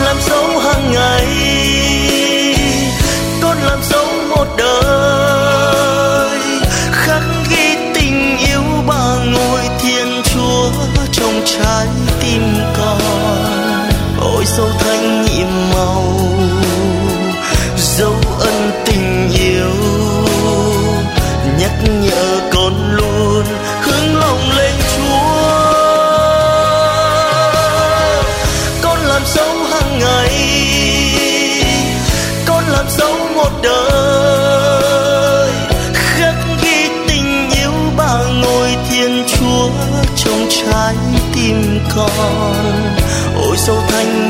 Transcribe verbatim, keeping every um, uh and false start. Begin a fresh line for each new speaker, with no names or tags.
làm dấu hàng ngày, con làm dấu một đời, khắc ghi tình yêu ba ngôi Thiên Chúa trong trái tim con. Ôi dấu thanh nhiệm màu, dấu ân tình yêu, nhắc nhở con luôn hướng lòng lên Chúa. Con làm dấu hàng ngày, con làm dấu một đời, khắc ghi tình yêu ba ngôi Thiên Chúa trong trái tim con. Ôi dấu thanh